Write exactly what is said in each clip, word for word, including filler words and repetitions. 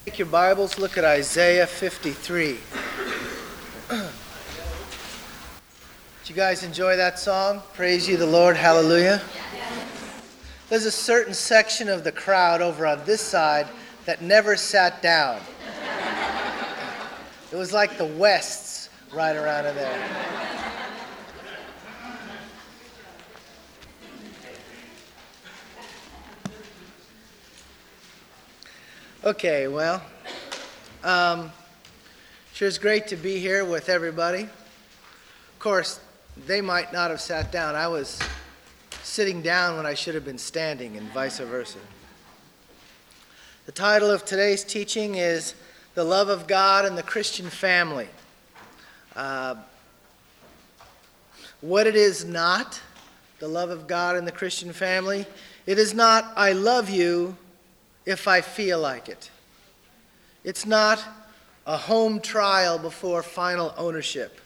Take your Bibles, look at Isaiah fifty-three. Did you guys enjoy that song? Praise you the Lord, hallelujah. There's a certain section of the crowd over on this side that never sat down. It was like the Wests right around in there. Okay, well, um, sure it's great to be here with everybody. Of course, they might not have sat down. I was sitting down when I should have been standing, and vice versa. The title of today's teaching is The Love of God and the Christian Family. Uh, what it is not, the love of God and the Christian family, it is not, I love you if I feel like it. It's not a home trial before final ownership.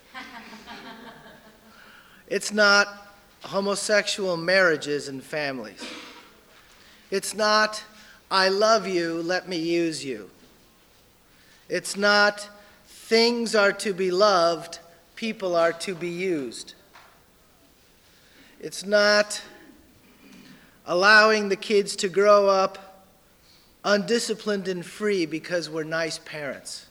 It's not homosexual marriages and families. It's not, I love you, let me use you. It's not, things are to be loved, people are to be used. It's not allowing the kids to grow up undisciplined and free because we're nice parents.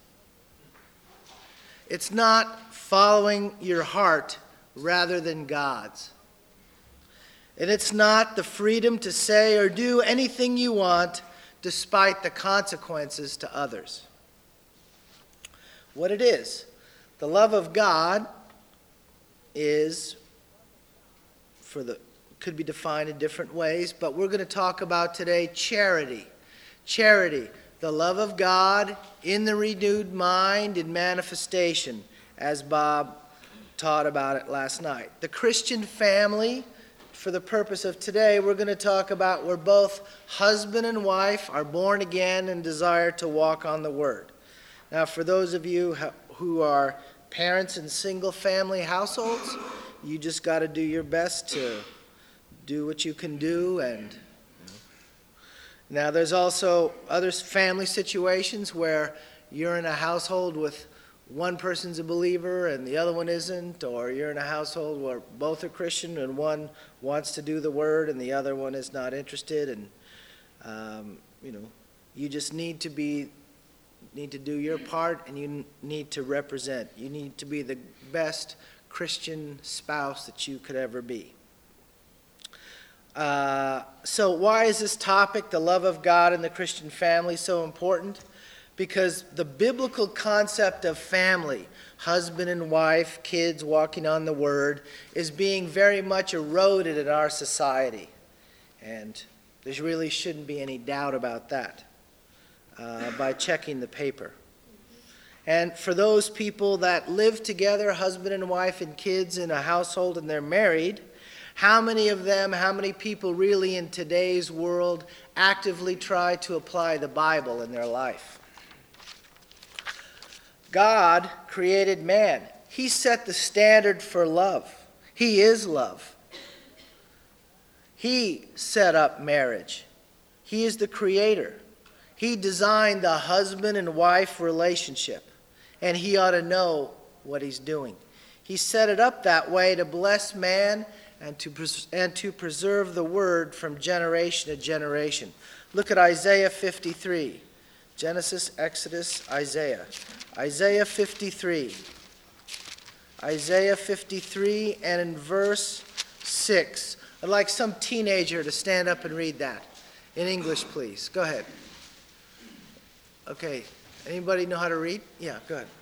It's not following your heart rather than God's. And it's not the freedom to say or do anything you want despite the consequences to others. What it is, the love of God is, for the could be defined in different ways, but we're going to talk about today charity. Charity, the love of God in the renewed mind in manifestation, as Bob taught about it last night. The Christian family, for the purpose of today, we're going to talk about where both husband and wife are born again and desire to walk on the Word. Now, for those of you who are parents in single family households, you just got to do your best to do what you can do. And now, there's also other family situations where you're in a household with one person's a believer and the other one isn't, or you're in a household where both are Christian and one wants to do the Word and the other one is not interested, and um, you know, you just need to be need to do your part, and you need to represent. You need to be the best Christian spouse that you could ever be. Uh, so why is this topic, the love of God and the Christian family, so important? Because the biblical concept of family, husband and wife, kids walking on the Word, is being very much eroded in our society. And there really shouldn't be any doubt about that uh, by checking the paper. And for those people that live together, husband and wife and kids in a household, and they're married, how many of them, how many people really in today's world actively try to apply the Bible in their life? God created man. He set the standard for love. He is love. He set up marriage. He is the creator. He designed the husband and wife relationship, and he ought to know what he's doing. He set it up that way to bless man and to pres- and to preserve the Word from generation to generation. Look at Isaiah fifty-three. Genesis, Exodus, Isaiah. Isaiah fifty-three. Isaiah fifty-three, and in verse six. I'd like some teenager to stand up and read that. In English, please. Go ahead. Okay. Anybody know how to read? Yeah, go ahead.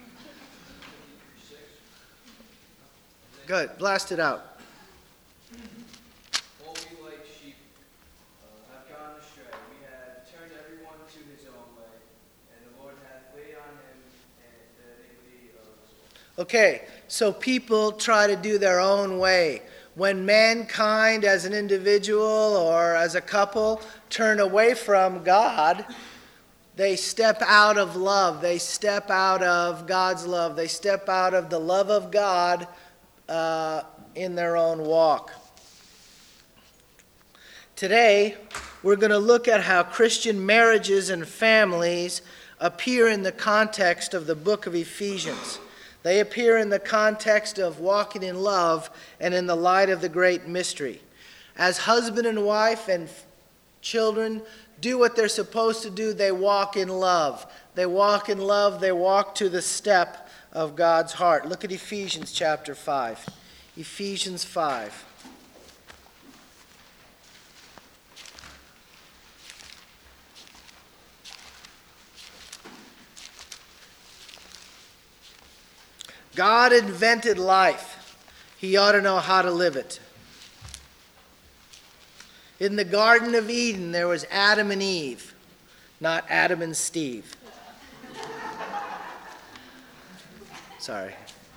Good. Blast it out. Okay, so people try to do their own way. When mankind as an individual or as a couple turn away from God, they step out of love. They step out of God's love. They step out of the love of God uh, in their own walk. Today, we're going to look at how Christian marriages and families appear in the context of the book of Ephesians. They appear in the context of walking in love and in the light of the great mystery. As husband and wife and children do what they're supposed to do, they walk in love. They walk in love, they walk to the step of God's heart. Look at Ephesians chapter five. Ephesians five. God invented life. He ought to know how to live it. In the Garden of Eden, there was Adam and Eve, not Adam and Steve. Sorry.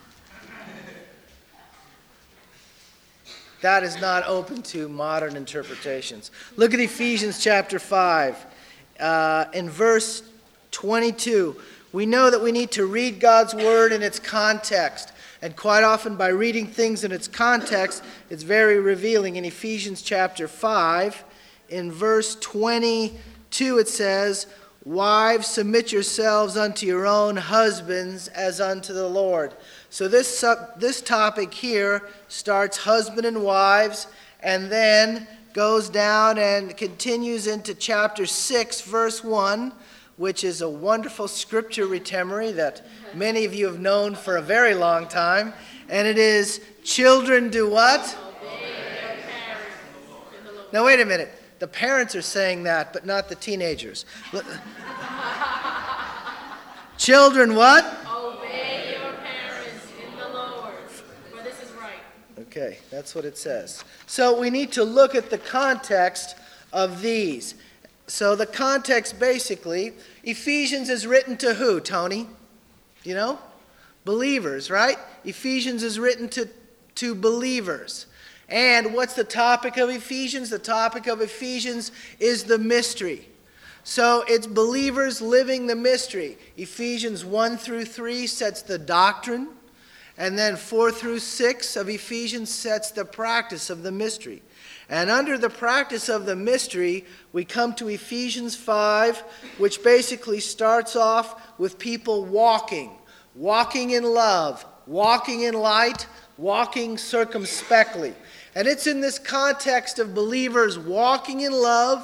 That is not open to modern interpretations. Look at Ephesians chapter five. Uh, in verse twenty-two, we know that we need to read God's word in its context. And quite often by reading things in its context, it's very revealing. In Ephesians chapter five, in verse twenty-two, it says, "Wives, submit yourselves unto your own husbands as unto the Lord." So this, uh, this topic here starts husband and wives, and then goes down and continues into chapter six, verse one, which is a wonderful scripture retemery that many of you have known for a very long time. And it is, children do what? Obey their parents in the Lord. Now wait a minute. The parents are saying that, but not the teenagers. Children what? Obey your parents in the Lord, for this is right. Okay, that's what it says. So we need to look at the context of these. So the context basically, Ephesians is written to who, Tony? You know? Believers, right? Ephesians is written to, to believers. And what's the topic of Ephesians? The topic of Ephesians is the mystery. So it's believers living the mystery. Ephesians one through three sets the doctrine. And then four through six of Ephesians sets the practice of the mystery. And under the practice of the mystery, we come to Ephesians five, which basically starts off with people walking. Walking in love, walking in light, walking circumspectly. And it's in this context of believers walking in love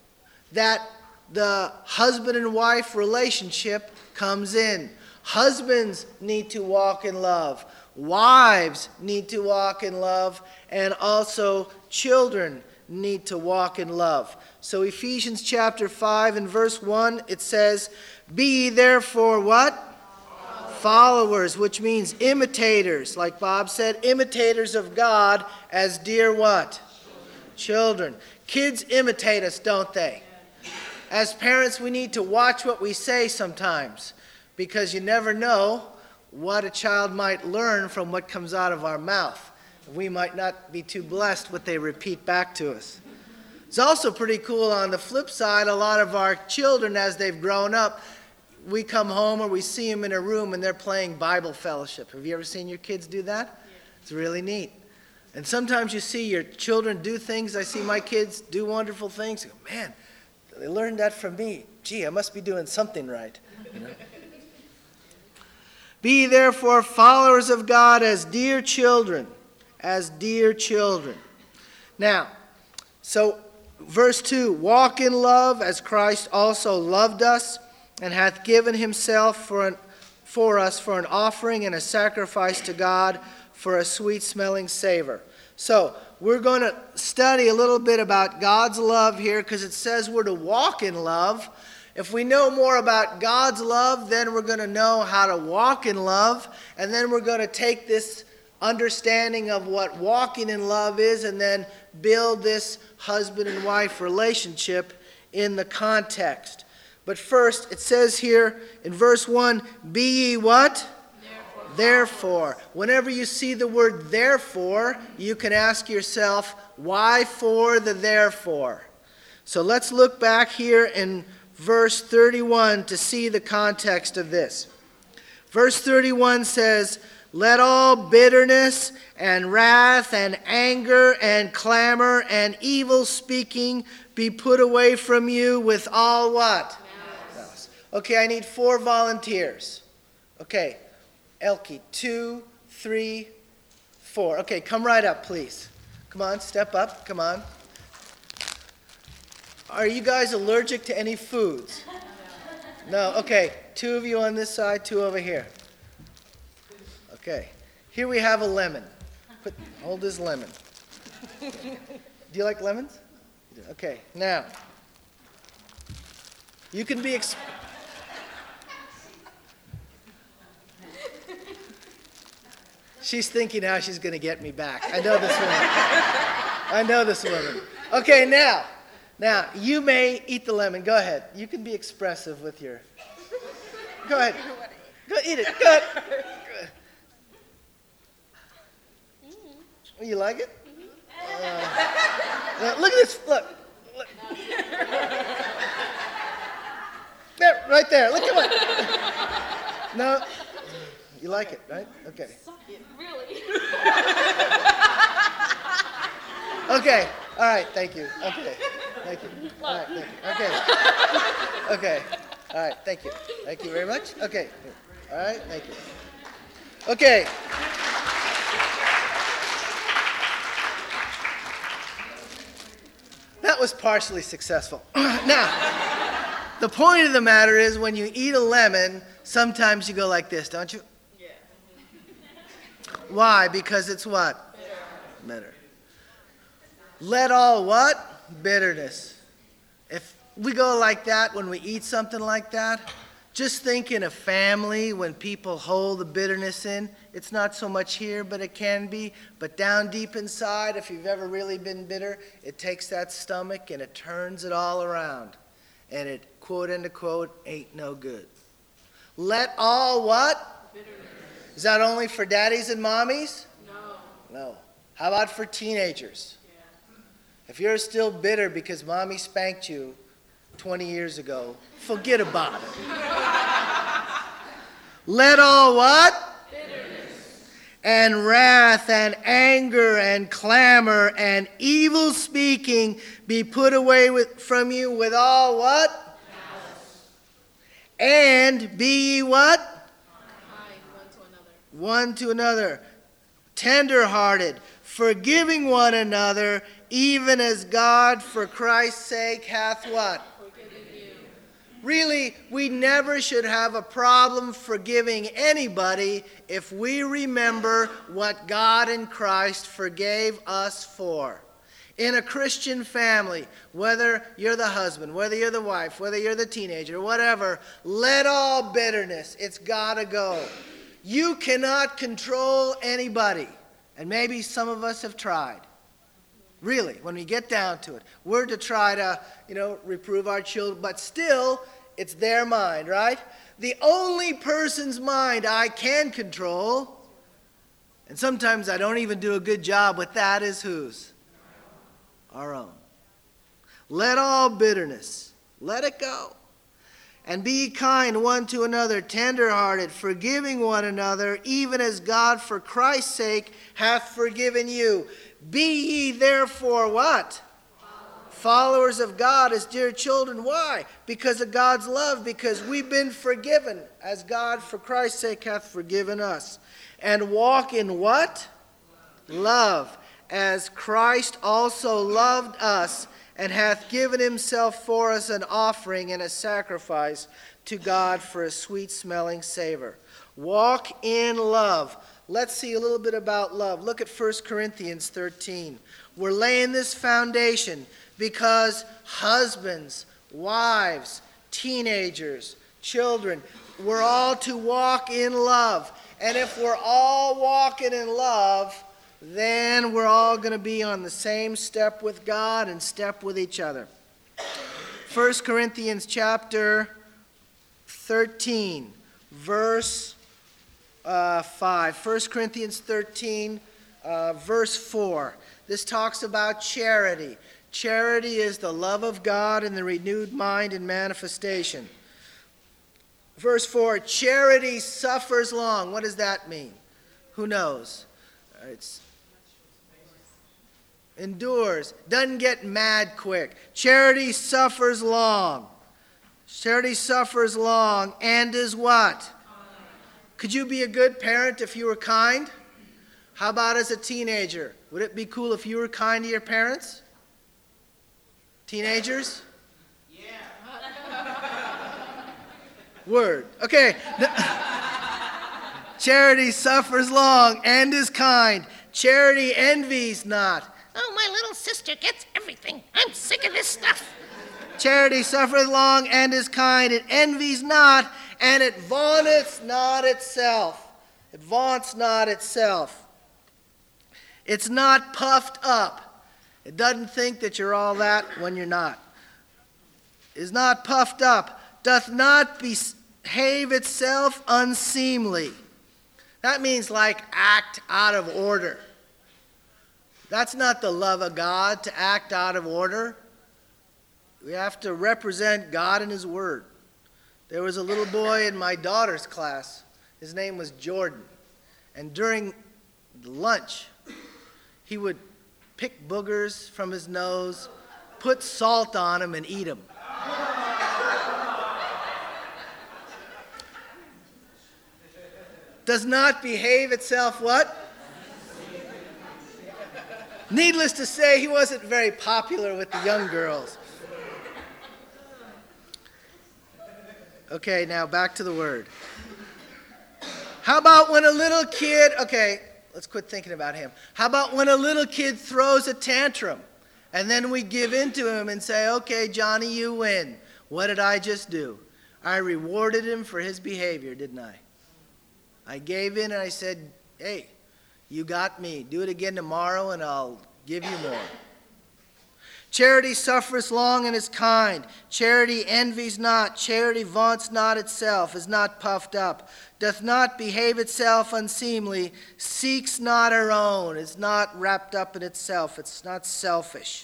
that the husband and wife relationship comes in. Husbands need to walk in love. Wives need to walk in love. And also children need to walk in love. So Ephesians chapter five and verse one, it says, "Be ye therefore" what? Followers, which means imitators, like Bob said, imitators of God as dear what? Children. Kids imitate us, don't they? As parents, we need to watch what we say sometimes, because you never know what a child might learn from what comes out of our mouth. We might not be too blessed what they repeat back to us. It's also pretty cool on the flip side, a lot of our children, as they've grown up, we come home or we see them in a room and they're playing Bible fellowship. Have you ever seen your kids do that? Yeah. It's really neat. And sometimes you see your children do things. I see my kids do wonderful things. I go, man, they learned that from me. Gee, I must be doing something right. You know? "Be therefore followers of God as dear children." As dear children. Now, so verse two, "Walk in love as Christ also loved us, and hath given himself for, an, for us for an offering and a sacrifice to God for a sweet-smelling savor." So we're going to study a little bit about God's love here, because it says we're to walk in love. If we know more about God's love, then we're going to know how to walk in love. And then we're going to take this understanding of what walking in love is and then build this husband and wife relationship in the context. But first, it says here in verse one, "Be ye what?" Therefore. Therefore. Whenever you see the word therefore, you can ask yourself, why for the therefore? So let's look back here in verse thirty-one to see the context of this. Verse thirty-one says, "Let all bitterness and wrath and anger and clamor and evil speaking be put away from you with all what? Okay, I need four volunteers. Okay, Elkie, two, three, four. Okay, come right up, please. Come on, step up, come on. Are you guys allergic to any foods? No, okay, two of you on this side, two over here. Okay, here we have a lemon. Put, hold this lemon. Do you like lemons? Okay, now, you can be... Exp- She's thinking how she's going to get me back. I know this woman. I know this woman. Okay, now, now, you may eat the lemon. Go ahead. You can be expressive with your... Go ahead. Go eat it. Go ahead. You like it? Uh, look at this. Look. Look. There, right there. Look, come on. No? You like it, right? Okay. Really? Okay. All right. Thank you. Okay. Thank you. All right. Thank you. Okay. Okay. All right. Thank you. Thank you very much. Okay. All right. Thank you. Okay. That was partially successful. Now, the point of the matter is when you eat a lemon, sometimes you go like this, don't you? Yeah. Why? Because it's what? Bitter. Bitter. Let all what? Bitterness. If we go like that when we eat something like that, just think in a family when people hold the bitterness in. It's not so much here, but it can be. But down deep inside, if you've ever really been bitter, it takes that stomach and it turns it all around. And it, quote, end quote, ain't no good. Let all what? Bitterness. Is that only for daddies and mommies? No. No. How about for teenagers? Yeah. If you're still bitter because mommy spanked you twenty years ago, forget about it. Let all what? Bitterness. And wrath and anger and clamor and evil speaking be put away with, from you with all what? Malice. And be ye what? Kind one to another. One to another. Tender-hearted, forgiving one another, even as God for Christ's sake hath what? Forgiven you. Really, we never should have a problem forgiving anybody if we remember what God in Christ forgave us for. In a Christian family, whether you're the husband, whether you're the wife, whether you're the teenager, whatever, let all bitterness, it's got to go. You cannot control anybody. And maybe some of us have tried. Really, when we get down to it. We're to try to, you know, reprove our children, but still, it's their mind, right? The only person's mind I can control, and sometimes I don't even do a good job with that, is whose? Our own. Let all bitterness, let it go. And be kind one to another, tender-hearted, forgiving one another, even as God for Christ's sake hath forgiven you. Be ye therefore what? Followers of God as dear children. Why? Because of God's love, because we've been forgiven as God for Christ's sake hath forgiven us. And walk in what? Love, as Christ also loved us and hath given himself for us an offering and a sacrifice to God for a sweet-smelling savor. Walk in love. Let's see a little bit about love. Look at First Corinthians thirteen. We're laying this foundation because husbands, wives, teenagers, children, we're all to walk in love. And if we're all walking in love, then we're all going to be on the same step with God and step with each other. First Corinthians chapter thirteen, verse uh, five. First Corinthians thirteen, uh, verse four. This talks about charity. Charity is the love of God in the renewed mind and manifestation. Verse four, charity suffers long. What does that mean? Who knows? It's endures, doesn't get mad quick. Charity suffers long. Charity suffers long and is what? Could you be a good parent if you were kind? How about as a teenager? Would it be cool if you were kind to your parents? Teenagers? Word. Okay. Charity suffers long and is kind. Charity envies not. Oh, my little sister gets everything. I'm sick of this stuff. Charity suffereth long and is kind. It envies not, and it vaunteth not itself. It vaunts not itself. It's not puffed up. It doesn't think that you're all that when you're not. Is not puffed up. Doth not behave itself unseemly. That means like act out of order. That's not the love of God, to act out of order. We have to represent God and His Word. There was a little boy in my daughter's class. His name was Jordan. And during lunch, he would pick boogers from his nose, put salt on them, and eat them. Does not behave itself what? Needless to say, he wasn't very popular with the young girls. Okay, now back to the word. How about when a little kid, okay, let's quit thinking about him. How about when a little kid throws a tantrum and then we give in to him and say, okay, Johnny, you win. What did I just do? I rewarded him for his behavior, didn't I? I gave in and I said, hey, you got me. Do it again tomorrow and I'll give you more. Charity suffereth long and is kind. Charity envies not. Charity vaunts not itself, is not puffed up, doth not behave itself unseemly, seeks not her own, is not wrapped up in itself, it's not selfish.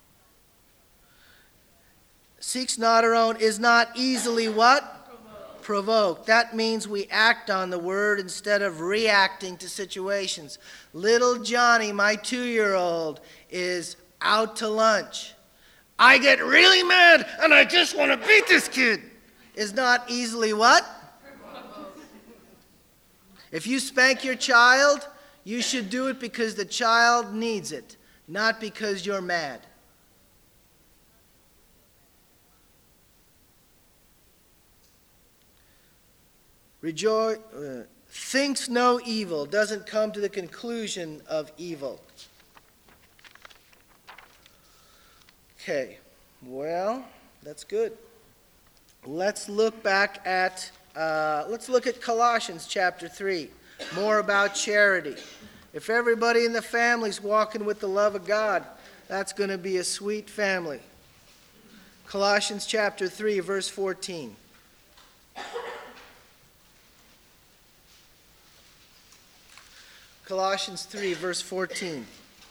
Seeks not her own, is not easily what? Provoked. Provoked. That means we act on the word instead of reacting to situations. Little Johnny, my two-year-old, is out to lunch. I get really mad and I just want to beat this kid. Is not easily what? If you spank your child, you should do it because the child needs it, not because you're mad. Rejoice, uh, thinks no evil, doesn't come to the conclusion of evil. Okay, well, that's good. Let's look back at, uh, let's look at Colossians chapter three, more about charity. If everybody in the family's walking with the love of God, that's going to be a sweet family. Colossians chapter three, verse fourteen. Colossians three, verse fourteen.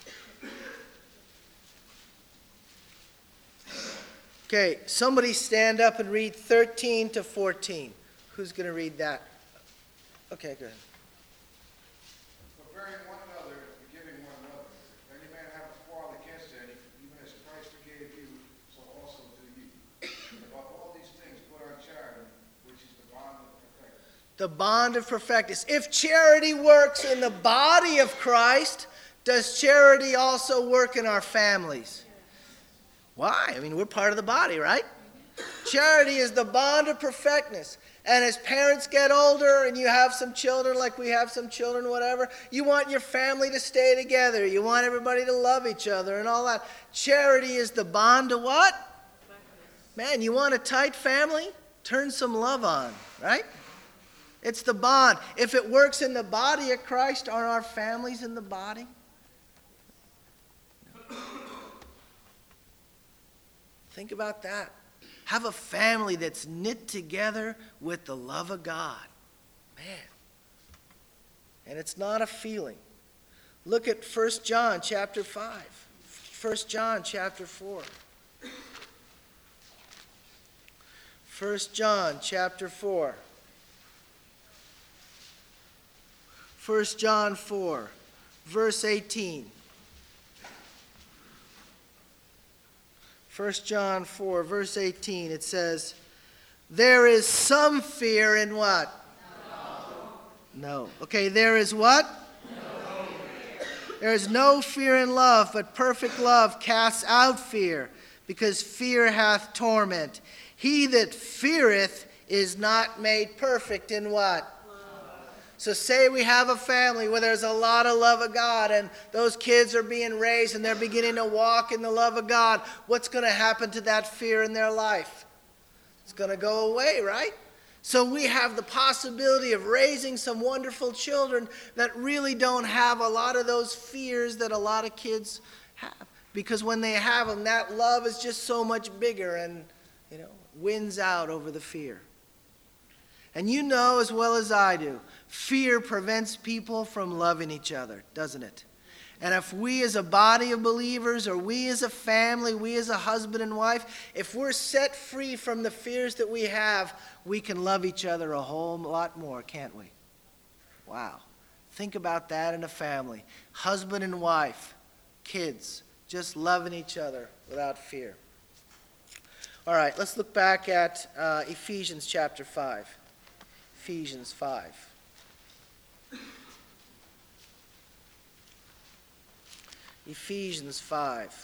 Okay, somebody stand up and read thirteen to fourteen. Who's going to read that? Okay, good. Forbearing one another, forgiving one another. If any man have a quarrel against any, even as Christ forgave you, so also do you. And above all these things, put on charity, which is the bond of perfectness. The bond of perfectness. If charity works in the body of Christ, does charity also work in our families? Why? I mean, we're part of the body, right? Charity is the bond of perfectness. And as parents get older and you have some children, like we have some children, whatever, you want your family to stay together. You want everybody to love each other and all that. Charity is the bond of what? Man, you want a tight family? Turn some love on, right? It's the bond. If it works in the body of Christ, are our families in the body? Think about that. Have a family that's knit together with the love of God. Man. And it's not a feeling. Look at First John chapter five. First John chapter four. First John chapter four. First John four, verse eighteen. First John four, verse eighteen, it says, There is some fear in what? No. No. Okay, there is what? No. There is no fear in love, but perfect love casts out fear, because fear hath torment. He that feareth is not made perfect in what? So say we have a family where there's a lot of love of God and those kids are being raised and they're beginning to walk in the love of God. What's going to happen to that fear in their life? It's going to go away, right? So we have the possibility of raising some wonderful children that really don't have a lot of those fears that a lot of kids have. Because when they have them, that love is just so much bigger and, you know, wins out over the fear. And you know as well as I do, fear prevents people from loving each other, doesn't it? And if we as a body of believers, or we as a family, we as a husband and wife, if we're set free from the fears that we have, we can love each other a whole lot more, can't we? Wow. Think about that in a family. Husband and wife, kids, just loving each other without fear. All right, let's look back at uh, Ephesians chapter five. Ephesians five. Ephesians five.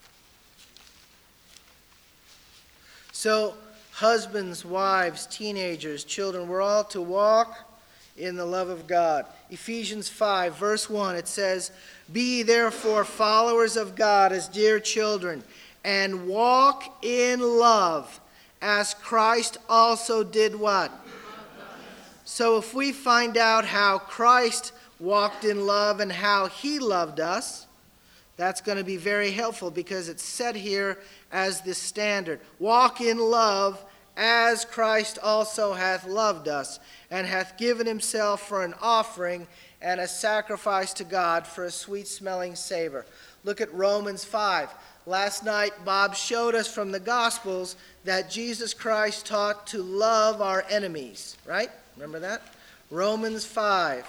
So, husbands, wives, teenagers, children, we're all to walk in the love of God. Ephesians five, verse one, it says, "Be ye therefore followers of God as dear children, and walk in love, as Christ also did" what? So if we find out how Christ walked in love and how he loved us, that's going to be very helpful, because it's set here as the standard. Walk in love as Christ also hath loved us, and hath given himself for an offering and a sacrifice to God for a sweet-smelling savor. Look at Romans five. Last night, Bob showed us from the Gospels that Jesus Christ taught to love our enemies, right? Remember that? Romans five.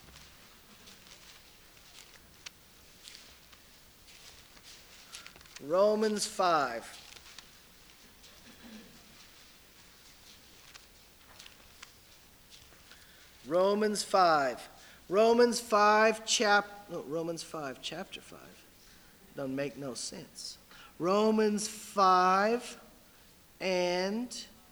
Romans five. Romans five. Romans five, chap no, Romans five, chapter five. Doesn't make no sense. Romans five and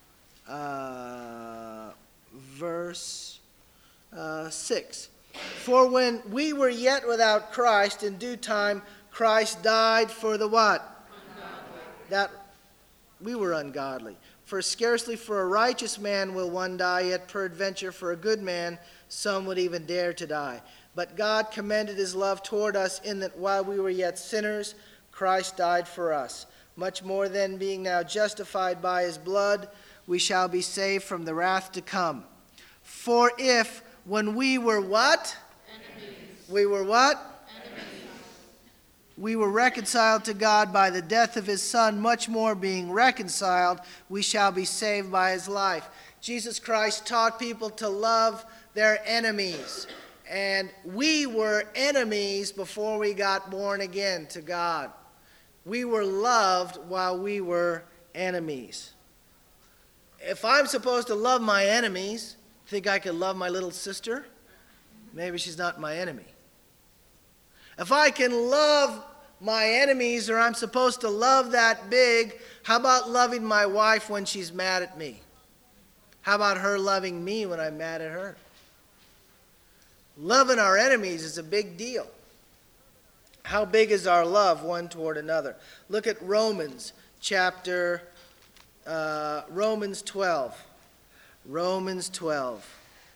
uh, verse uh, six. "For when we were yet without Christ, in due time Christ died for the what?" Ungodly. That we were ungodly. "For scarcely for a righteous man will one die, yet peradventure for a good man some would even dare to die. But God commended his love toward us, in that while we were yet sinners, Christ died for us. Much more then, being now justified by his blood, we shall be saved from the wrath to come. For if, when we were what? Enemies. We were what? Enemies. We were reconciled to God by the death of his Son, much more being reconciled, we shall be saved by his life." Jesus Christ taught people to love their enemies. And we were enemies before we got born again to God. We were loved while we were enemies. If I'm supposed to love my enemies, think I could love my little sister? Maybe she's not my enemy. If I can love my enemies, or I'm supposed to love that big, how about loving my wife when she's mad at me? How about her loving me when I'm mad at her? Loving our enemies is a big deal. How big is our love one toward another? Look at Romans chapter, uh, Romans twelve. Romans twelve.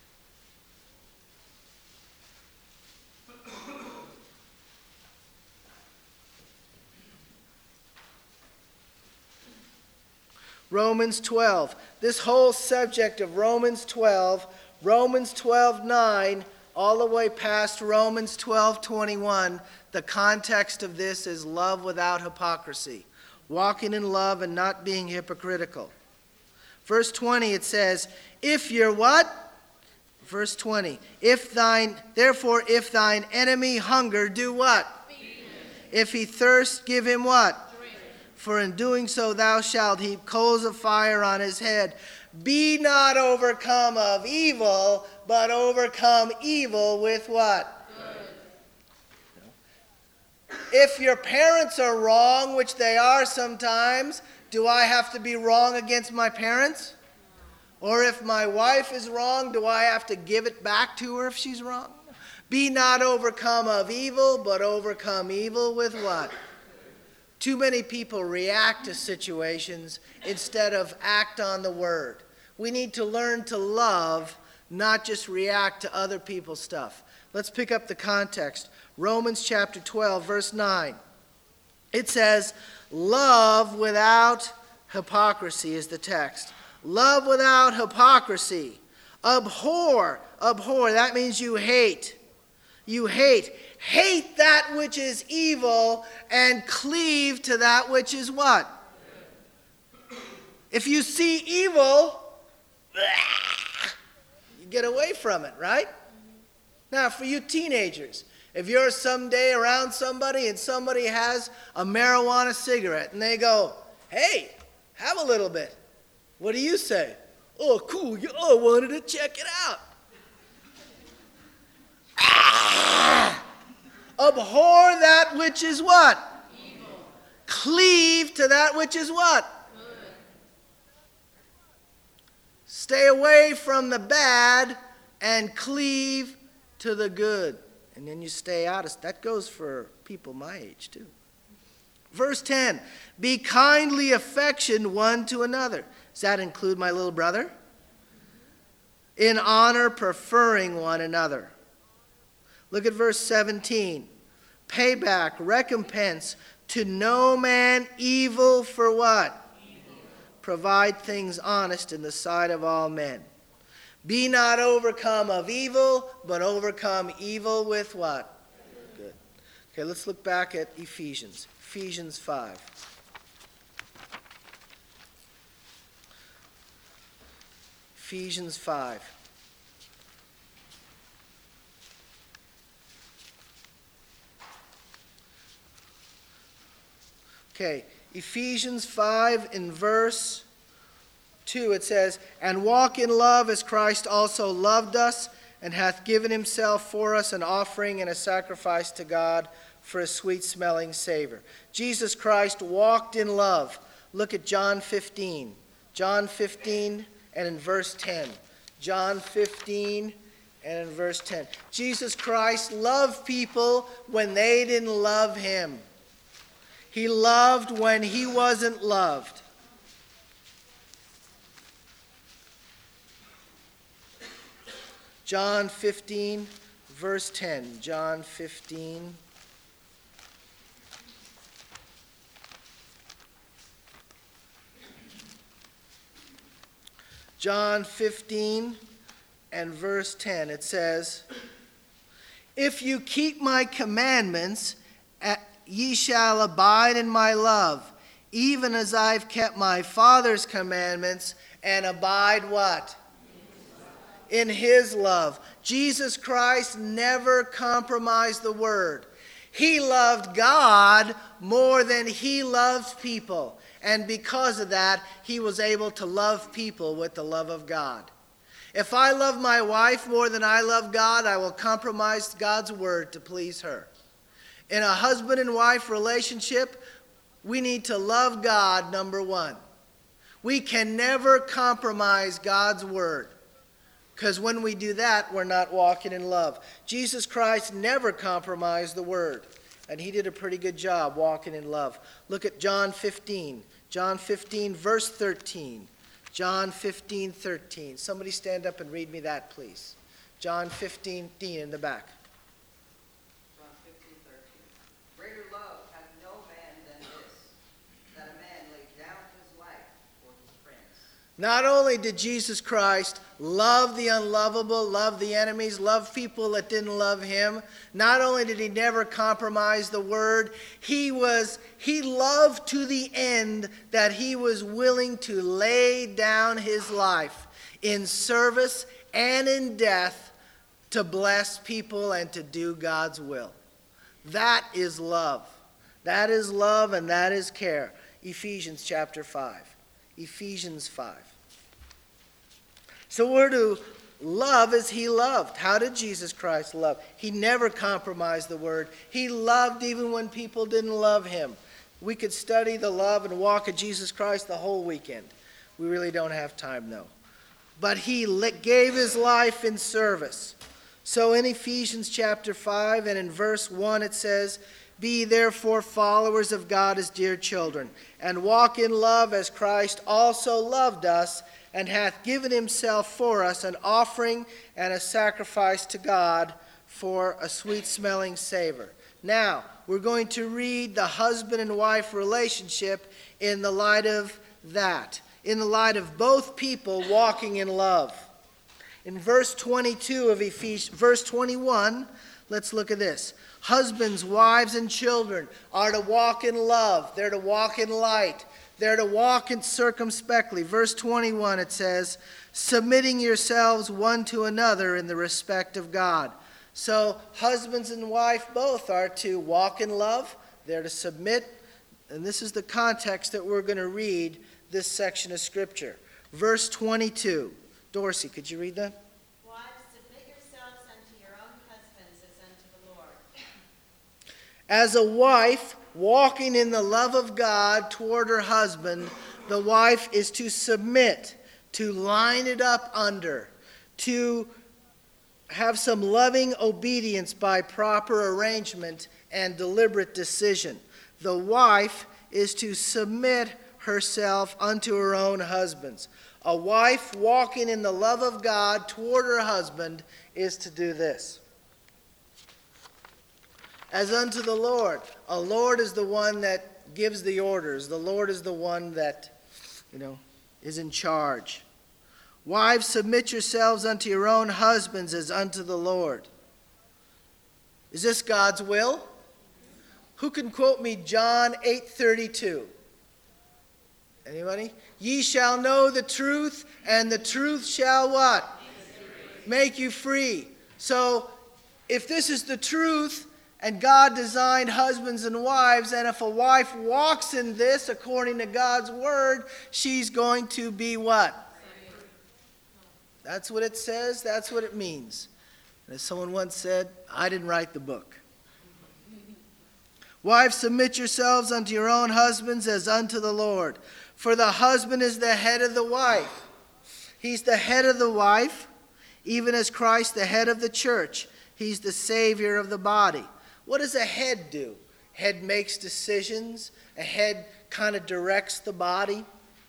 Romans twelve. This whole subject of Romans twelve, Romans twelve nine, all the way past Romans twelve twenty-one, the context of this is love without hypocrisy. Walking in love and not being hypocritical. Verse twenty, it says, if you're what? Verse twenty, if thine, therefore if thine enemy hunger, do what? If he thirst, give him what? For in doing so thou shalt heap coals of fire on his head. Be not overcome of evil, but overcome evil with what? Good. If your parents are wrong, which they are sometimes, do I have to be wrong against my parents? Or if my wife is wrong, do I have to give it back to her if she's wrong? Be not overcome of evil, but overcome evil with what? Too many people react to situations instead of act on the word. We need to learn to love, not just react to other people's stuff. Let's pick up the context. Romans chapter twelve, verse nine. It says, love without hypocrisy is the text. Love without hypocrisy. Abhor. Abhor. That means you hate. You hate. Hate that which is evil and cleave to that which is what? If you see evil, you get away from it, right? Now, for you teenagers, if you're someday around somebody and somebody has a marijuana cigarette and they go, hey, have a little bit. What do you say? Oh, cool. Oh, I wanted to check it out. Ah! Abhor that which is what? Evil. Cleave to that which is what? Good. Stay away from the bad and cleave to the good. And then you stay out of that. Goes for people my age too. Verse ten, be kindly affectioned one to another. Does that include my little brother? In honor, preferring one another. Look at verse seventeen. Payback, recompense, to no man evil for what? Evil. Provide things honest in the sight of all men. Be not overcome of evil, but overcome evil with what? Good. Okay, let's look back at Ephesians. Ephesians five. Ephesians five. Okay, Ephesians five in verse two, it says, and walk in love as Christ also loved us and hath given himself for us an offering and a sacrifice to God for a sweet-smelling savor. Jesus Christ walked in love. Look at John fifteen. John fifteen and in verse ten. John fifteen and in verse ten. Jesus Christ loved people when they didn't love him. He loved when he wasn't loved. John fifteen, verse ten. John fifteen. John fifteen and verse ten. It says, if you keep my commandments, ye shall abide in my love, even as I've kept my Father's commandments and abide what? In his love. Jesus Christ never compromised the word. He loved God more than he loved people. And because of that, he was able to love people with the love of God. If I love my wife more than I love God, I will compromise God's word to please her. In a husband and wife relationship, we need to love God, number one. We can never compromise God's word, because when we do that, we're not walking in love. Jesus Christ never compromised the word, and he did a pretty good job walking in love. Look at John fifteen. John fifteen, verse thirteen. John fifteen, thirteen. Somebody stand up and read me that, please. John fifteen, in the back. Not only did Jesus Christ love the unlovable, love the enemies, love people that didn't love him, not only did he never compromise the word, he was he loved to the end that he was willing to lay down his life in service and in death to bless people and to do God's will. That is love. That is love and that is care. Ephesians chapter five. Ephesians five. So we're to love as he loved. How did Jesus Christ love? He never compromised the word. He loved even when people didn't love him. We could study the love and walk of Jesus Christ the whole weekend. We really don't have time, though. But he gave his life in service. So in Ephesians chapter five and in verse one it says, "Be therefore followers of God as dear children, and walk in love as Christ also loved us, and hath given himself for us an offering and a sacrifice to God for a sweet-smelling savor." Now, we're going to read the husband and wife relationship in the light of that, in the light of both people walking in love. In verse twenty-two of Ephesians, verse twenty-one, let's look at this. Husbands, wives, and children are to walk in love. They're to walk in light. They're to walk in circumspectly. Verse twenty-one, it says, "Submitting yourselves one to another in the respect of God." So husbands and wife both are to walk in love. They're to submit. And this is the context that we're going to read this section of Scripture. Verse twenty-two. Dorsey, could you read that? Wives, submit yourselves unto your own husbands as unto the Lord. As a wife walking in the love of God toward her husband, the wife is to submit, to line it up under, to have some loving obedience by proper arrangement and deliberate decision. The wife is to submit herself unto her own husbands. A wife walking in the love of God toward her husband is to do this. As unto the Lord. A Lord is the one that gives the orders. The Lord is the one that, you know, is in charge. Wives, submit yourselves unto your own husbands as unto the Lord. Is this God's will? Who can quote me John eight thirty-two? Anybody? Ye shall know the truth, and the truth shall what? Make you free. So, if this is the truth, and God designed husbands and wives, and if a wife walks in this according to God's word, she's going to be what? That's what it says. That's what it means. And as someone once said, I didn't write the book. Wives, submit yourselves unto your own husbands as unto the Lord. For the husband is the head of the wife. He's the head of the wife, even as Christ the head of the church. He's the Savior of the body. What does a head do? Head makes decisions. A head kind of directs the body.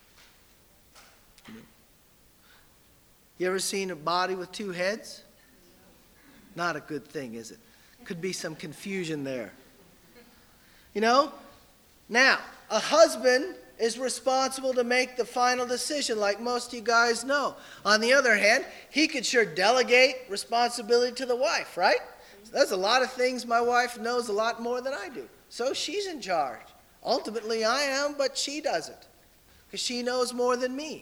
You ever seen a body with two heads? Not a good thing, is it? Could be some confusion there. You know? Now, a husband is responsible to make the final decision, like most of you guys know. On the other hand, he could sure delegate responsibility to the wife, right? So there's a lot of things my wife knows a lot more than I do. So she's in charge. Ultimately, I am, but she doesn't, because she knows more than me.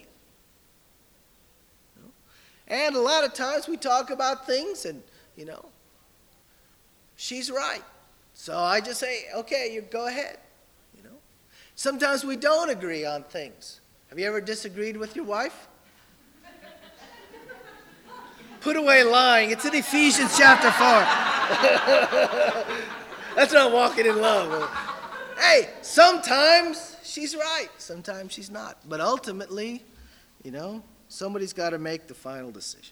And a lot of times we talk about things and, you know, she's right. So I just say, okay, you go ahead. You know. Sometimes we don't agree on things. Have you ever disagreed with your wife? Put away lying. It's in Ephesians chapter four. That's not walking in love. Hey, sometimes she's right. Sometimes she's not. But ultimately, you know, somebody's got to make the final decision.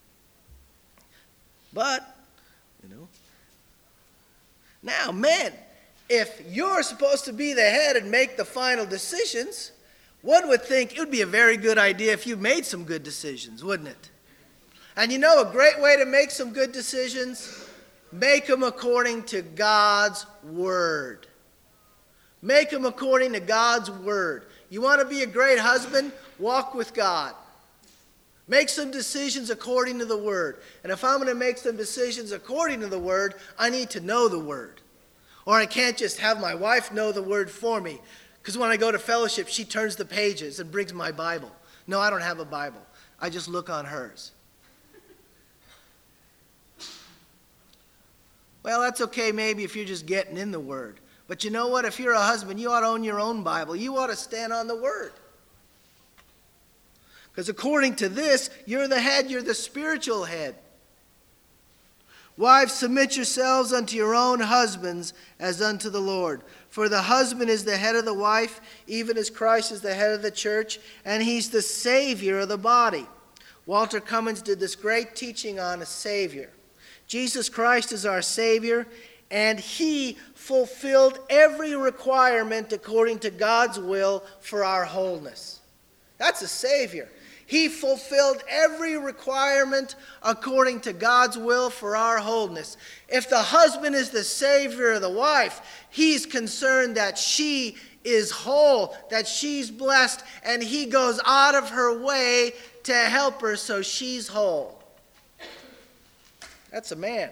But, you know, now, men, if you're supposed to be the head and make the final decisions, one would think it would be a very good idea if you made some good decisions, wouldn't it? And you know a great way to make some good decisions? Make them according to God's word. Make them according to God's word. You want to be a great husband? Walk with God. Make some decisions according to the word. And if I'm going to make some decisions according to the word, I need to know the word. Or I can't just have my wife know the word for me. Because when I go to fellowship, she turns the pages and brings my Bible. No, I don't have a Bible. I just look on hers. Well, that's okay maybe if you're just getting in the word. But you know what? If you're a husband, you ought to own your own Bible. You ought to stand on the word. Because according to this, you're the head, you're the spiritual head. Wives, submit yourselves unto your own husbands as unto the Lord. For the husband is the head of the wife, even as Christ is the head of the church, and he's the Savior of the body. Walter Cummins did this great teaching on a Savior. Jesus Christ is our Savior, and he fulfilled every requirement according to God's will for our wholeness. That's a Savior. He fulfilled every requirement according to God's will for our wholeness. If the husband is the Savior of the wife, he's concerned that she is whole, that she's blessed, and he goes out of her way to help her so she's whole. That's a man.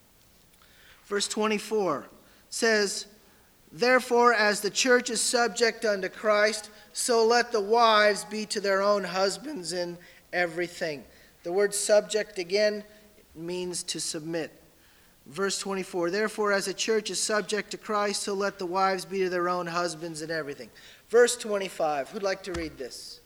Verse twenty-four says, therefore, as the church is subject unto Christ, so let the wives be to their own husbands in everything. The word subject again means to submit. Verse twenty-four, therefore, as the church is subject to Christ, so let the wives be to their own husbands in everything. Verse twenty-five, who'd like to read this?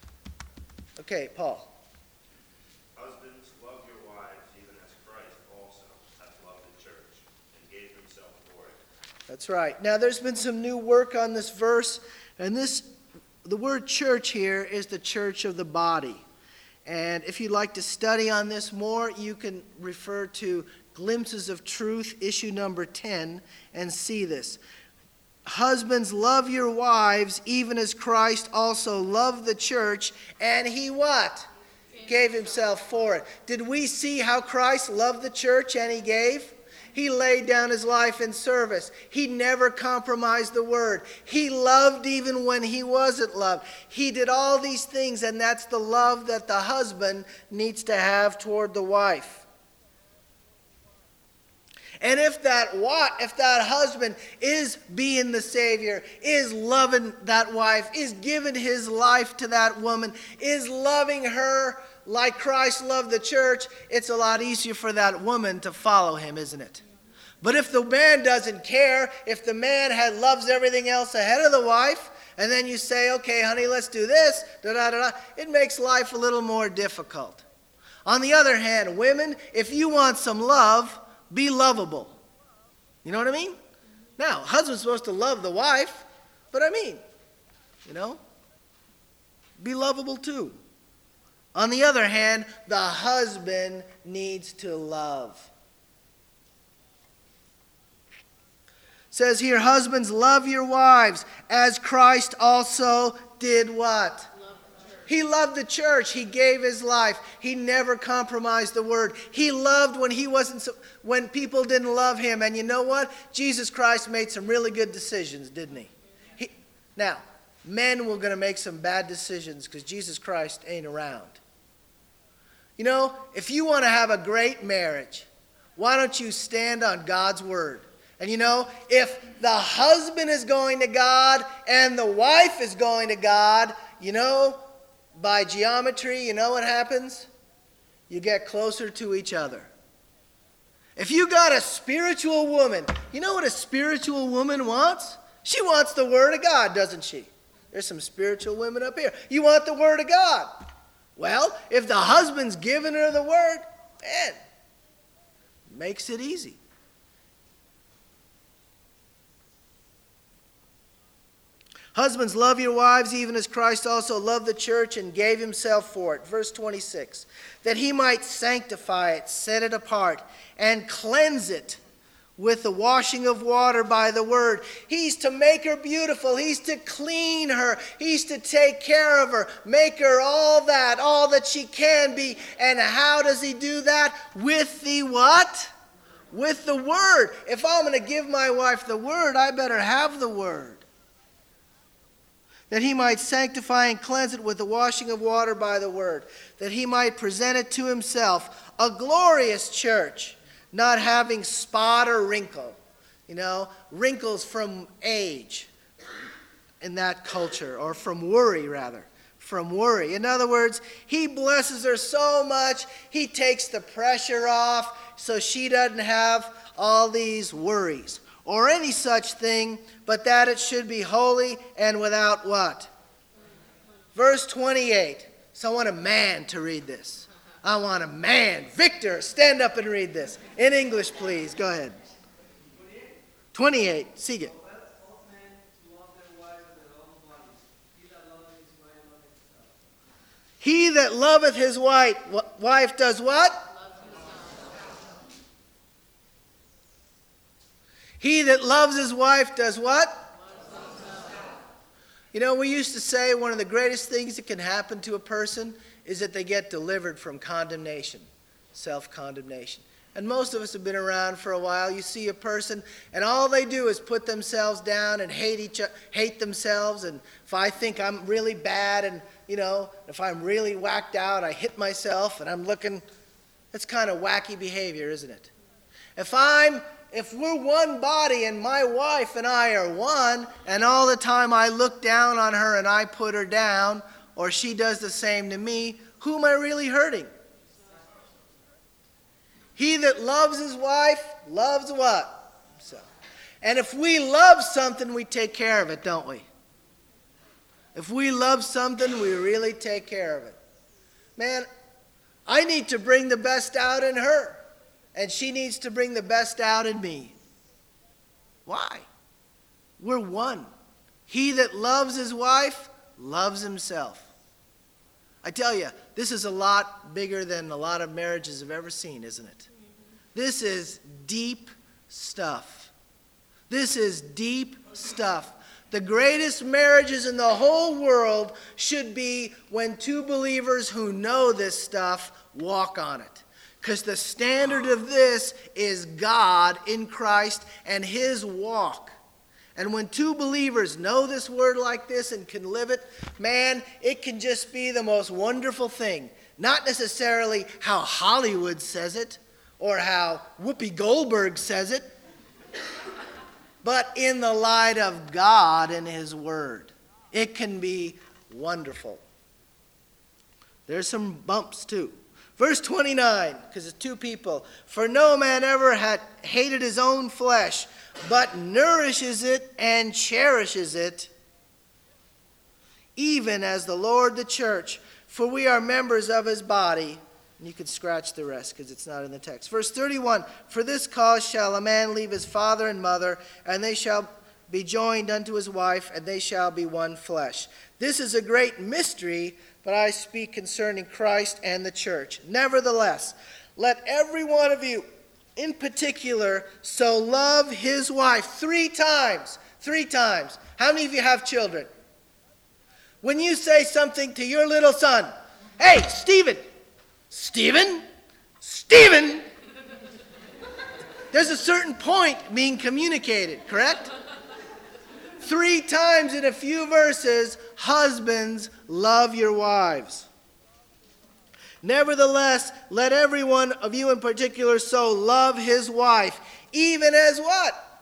Okay, Paul. Husbands, love your wives, even as Christ also hath loved the church, and gave himself for it. That's right. Now, there's been some new work on this verse, and this, the word church here is the church of the body. And if you'd like to study on this more, you can refer to Glimpses of Truth, issue number ten, and see this. Husbands, love your wives, even as Christ also loved the church, and he what? Gave himself for it. Did we see how Christ loved the church and he gave? He laid down his life in service. He never compromised the word. He loved even when he wasn't loved. He did all these things, and that's the love that the husband needs to have toward the wife. And if that what, if that husband is being the Savior, is loving that wife, is giving his life to that woman, is loving her like Christ loved the church, it's a lot easier for that woman to follow him, isn't it? But if the man doesn't care, if the man had, loves everything else ahead of the wife, and then you say, okay, honey, let's do this, da da da da, it makes life a little more difficult. On the other hand, women, if you want some love, be lovable. You know what I mean? Now, husband's supposed to love the wife, but I mean, you know, be lovable too. On the other hand, the husband needs to love. It says here, husbands, love your wives, as Christ also did what? He loved the church. He gave his life. He never compromised the word. He loved when he wasn't, so, when people didn't love him. And you know what? Jesus Christ made some really good decisions, didn't he? he now, men were going to make some bad decisions because Jesus Christ ain't around. You know, if you want to have a great marriage, why don't you stand on God's word? And you know, if the husband is going to God and the wife is going to God, you know, by geometry, you know what happens? You get closer to each other. If you got a spiritual woman, you know what a spiritual woman wants? She wants the Word of God, doesn't she? There's some spiritual women up here. You want the Word of God. Well, if the husband's giving her the Word, man, makes it easy. Husbands, love your wives, even as Christ also loved the church and gave himself for it. Verse twenty-six, that he might sanctify it, set it apart, and cleanse it with the washing of water by the word. He's to make her beautiful. He's to clean her. He's to take care of her, make her all that, all that she can be. And how does he do that? With the what? With the word. If I'm going to give my wife the word, I better have the word. That he might sanctify and cleanse it with the washing of water by the word, that he might present it to himself, a glorious church, not having spot or wrinkle. You know, wrinkles from age in that culture, or from worry rather, from worry. In other words, he blesses her so much, he takes the pressure off so she doesn't have all these worries or any such thing, but that it should be holy and without what? Verse twenty-eight So I want a man to read this. I want a man. Victor, stand up and read this. In English, please. Go ahead. twenty-eight. Sigue. He that loveth his wife, wife does what? He that loves his wife does what? You know, we used to say one of the greatest things that can happen to a person is that they get delivered from condemnation, self-condemnation. And most of us have been around for a while. You see a person, and all they do is put themselves down and hate each, hate themselves. And if I think I'm really bad, and you know, if I'm really whacked out, I hit myself, and I'm looking. That's kind of wacky behavior, isn't it? If I'm, if we're one body, and my wife and I are one, and all the time I look down on her and I put her down, or she does the same to me, who am I really hurting? He that loves his wife loves what? So, and if we love something, we take care of it, don't we? If we love something, we really take care of it. Man, I need to bring the best out in her, and she needs to bring the best out in me. Why? We're one. He that loves his wife loves himself. I tell you, this is a lot bigger than a lot of marriages have ever seen, isn't it? This is deep stuff. This is deep stuff. The greatest marriages in the whole world should be when two believers who know this stuff walk on it. Because the standard of this is God in Christ and his walk. And when two believers know this word like this and can live it, man, it can just be the most wonderful thing. Not necessarily how Hollywood says it or how Whoopi Goldberg says it, but in the light of God and his word. It can be wonderful. There's some bumps too. Verse twenty-nine, because it's two people. For no man ever had hated his own flesh, but nourishes it and cherishes it, even as the Lord the church. For we are members of his body. And you can scratch the rest because it's not in the text. Verse thirty-one, for this cause shall a man leave his father and mother, and they shall be joined unto his wife, and they shall be one flesh. This is a great mystery, but I speak concerning Christ and the church. Nevertheless, let every one of you in particular so love his wife. Three times. Three times. How many of you have children? When you say something to your little son, hey, Stephen, Stephen, Stephen, there's a certain point being communicated, correct? Three times in a few verses, husbands, love your wives. Nevertheless, let every one of you in particular so love his wife, even as what?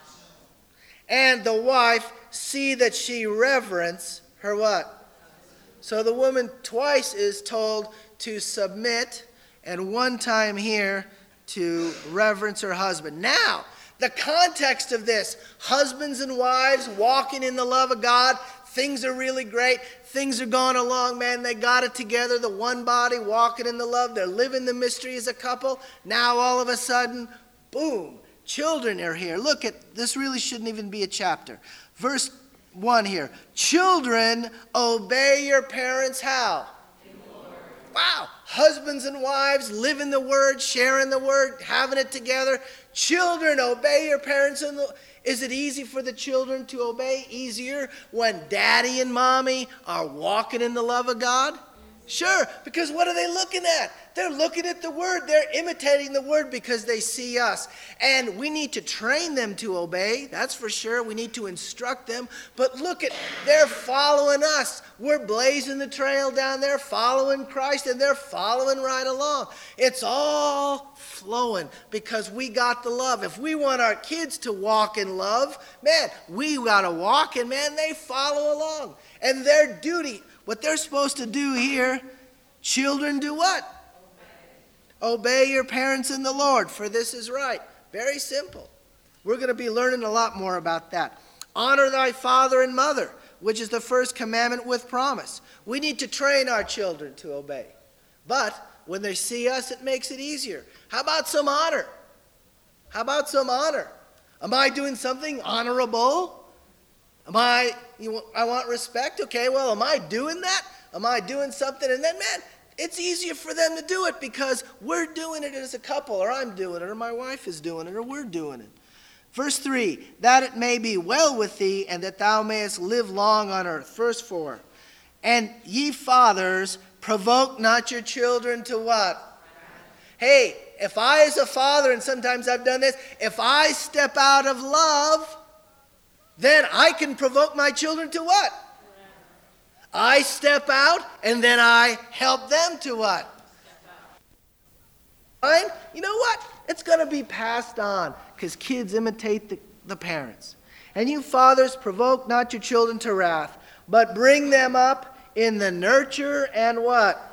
And the wife see that she reverence her what? So the woman twice is told to submit, and one time here to reverence her husband. Now, the context of this, husbands and wives walking in the love of God, things are really great. Things are going along, man. They got it together. The one body walking in the love. They're living the mystery as a couple. Now all of a sudden, boom, children are here. Look at, this really shouldn't even be a chapter. Verse one here. Children, obey your parents how? Wow. Husbands and wives living the word, sharing the word, having it together. Children, obey your parents in the... Is it easy for the children to obey? Easier when daddy and mommy are walking in the love of God? Sure, because what are they looking at? They're looking at the word. They're imitating the word because they see us. And we need to train them to obey. That's for sure. We need to instruct them. But look at, they're following us. We're blazing the trail down there, following Christ, and they're following right along. It's all flowing because we got the love. If we want our kids to walk in love, man, we got to walk, and man, they follow along. And their duty, what they're supposed to do here, children do what? Obey. Obey your parents in the Lord, for this is right. Very simple. We're going to be learning a lot more about that. Honor thy father and mother. which is the first commandment with promise. We need to train our children to obey. But when they see us, it makes it easier. How about some honor? How about some honor? Am I doing something honorable? Am I, you, I want respect? Okay, well, am I doing that? Am I doing something? And then, man, it's easier for them to do it because we're doing it as a couple, or I'm doing it, or my wife is doing it, or we're doing it. Verse three, that it may be well with thee, and that thou mayest live long on earth. Verse four, and ye fathers, provoke not your children to what? Hey, if I as a father, and sometimes I've done this, if I step out of love, then I can provoke my children to what? I step out, and then I help them to what? Fine? You know what? It's going to be passed on because kids imitate the, the parents. And you fathers, provoke not your children to wrath, but bring them up in the nurture and what?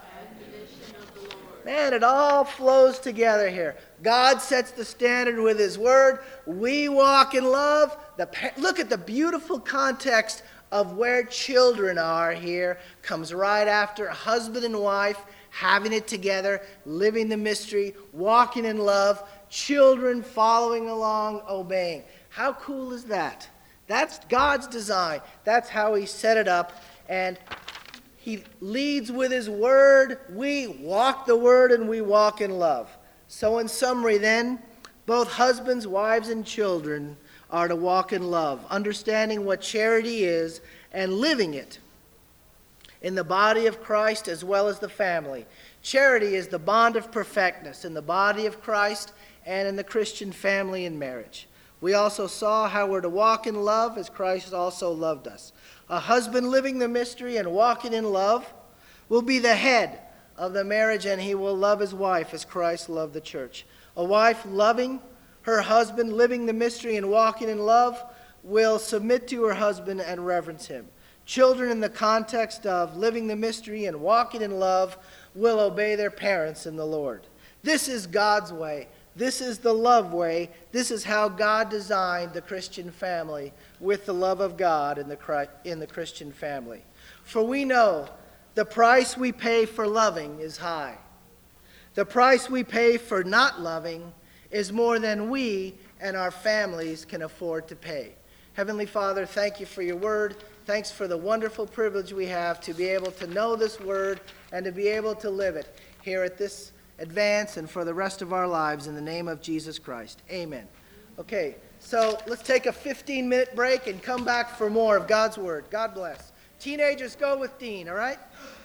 Man, it all flows together here. God sets the standard with his word. We walk in love. The, look at the beautiful context of where children are here. Comes right after husband and wife having it together, living the mystery, walking in love, children following along, obeying. How cool is that? That's God's design. That's how he set it up. And he leads with his word. We walk the word and we walk in love. So in summary then, both husbands, wives, and children are to walk in love, understanding what charity is and living it in the body of Christ as well as the family. Charity is the bond of perfectness in the body of Christ and in the Christian family and marriage. We also saw how we're to walk in love as Christ also loved us. A husband living the mystery and walking in love will be the head of the marriage, and he will love his wife as Christ loved the church. A wife loving her husband, living the mystery and walking in love, will submit to her husband and reverence him. Children, in the context of living the mystery and walking in love, will obey their parents in the Lord. This is God's way. This is the love way. This is how God designed the Christian family, with the love of God in the, in the Christian family. For we know the price we pay for loving is high. The price we pay for not loving is more than we and our families can afford to pay. Heavenly Father, thank you for your word. Thanks for the wonderful privilege we have to be able to know this word and to be able to live it here at this advance and for the rest of our lives, in the name of Jesus Christ. Amen. Okay, so let's take a fifteen-minute break and come back for more of God's word. God bless. Teenagers, go with Dean, all right?